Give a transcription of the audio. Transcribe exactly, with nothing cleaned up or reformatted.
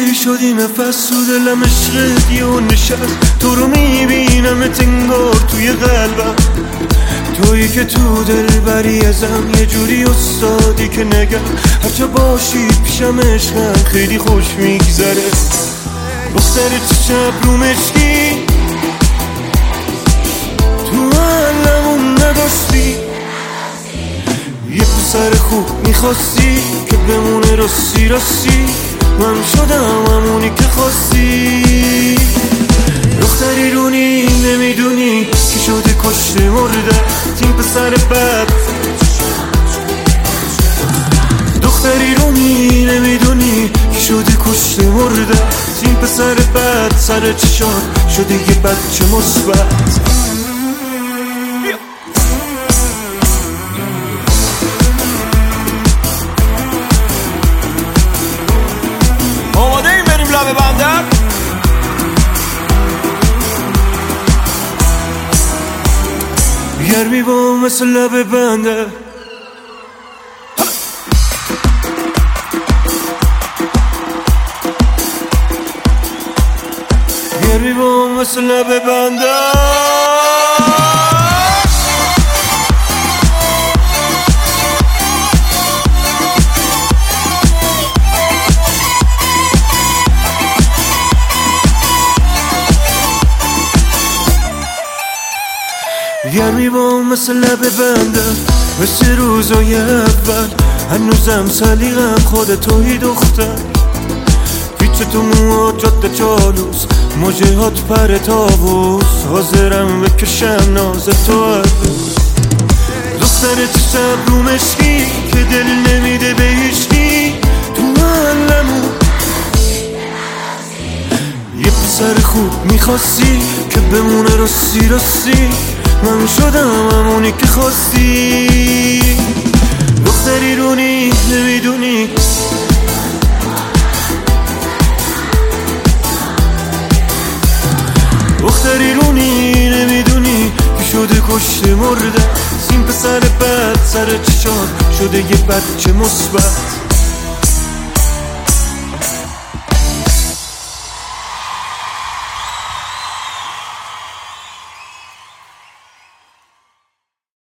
چی شدی نفس تو دلم عشقت یه نشست، تو رو میبینم انگار توی قلبم، تویی که تو دل بری ازم، یه جوری استادی که نگم هرچه باشی پیشم عشقم خیلی خوش میگذره. دختر تو شب رو مشکی تو علمون نداشتی، یه پسر خوب میخواستی که بمونه راستی راستی، من شدم همونی که خواستی. دختری رونی نمیدونی کی شده کشته مرده این پسر بد، دختری رونی نمیدونی کی شده کشته مرده این پسر بد، سر چشان شده یه بچه مثبت. آماده این بریم لبه بندر؟ گرمی با مثل لبه بندر، گرمی با مثل لبه بندر. گرمی با مثل لبه بنده، مثل روزای اول هنوزم سلیقم خود توی دختر، پیچ تو موها جاده جالوس، موجهات پر تابوس، حاضرم بکشم ناز تو هر روز. دختر تو شب رو مشکی که دل نمیده به هیچکی، تو علمون یه پسر خوب میخواستی که بمونه راستی راستی، من شدم همونی که خواستی. دختری رونی نمیدونی دختری رونی نمیدونی که شده کشته مرده این پسر بد، سر چشان شده یه بچه مثبت.